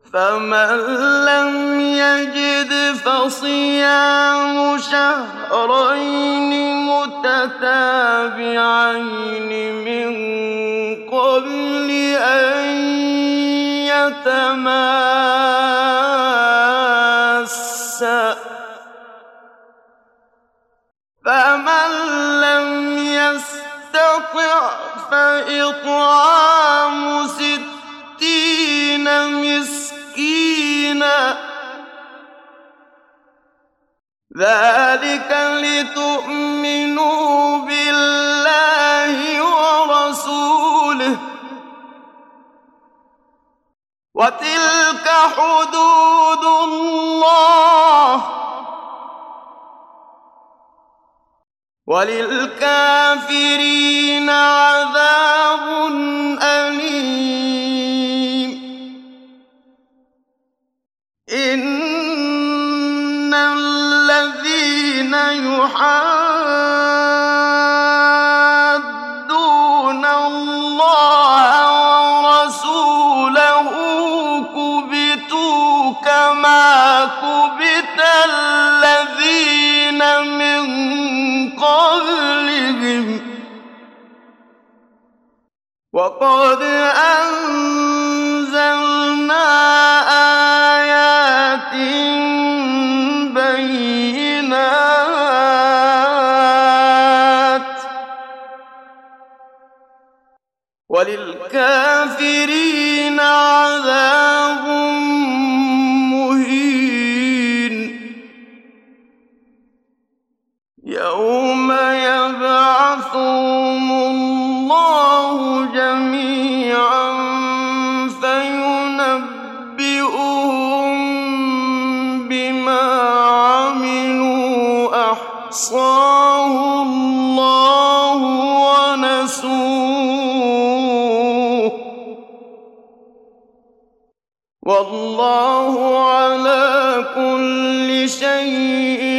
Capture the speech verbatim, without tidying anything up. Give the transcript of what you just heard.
فمن لم يجد فصيام شهرين متتابعين من قبل أن يتماسا فمن لم يستطع فإطعام ستين مسكينا ذلك لتؤمنوا بالله ورسوله وتلك حدود الله وللكافرين عذاب أليم إن الذين يحادون الله ورسوله كبتوا كما كبت الذين من قبلهم وقد أنزلنا آيات بينات وللكافرين عذاب مهين يوم يبعثهم الله جميعا فينبئهم بما عملوا أحصاه الله ونسوه والله على كل شيء